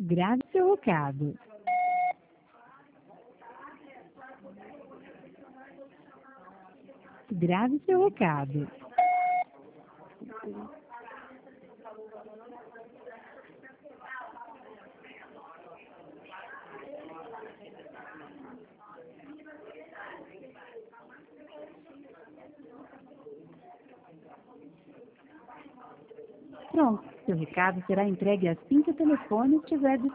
Grave seu recado. Grave seu recado. Pronto, seu recado será entregue assim que o telefone estiver disponível.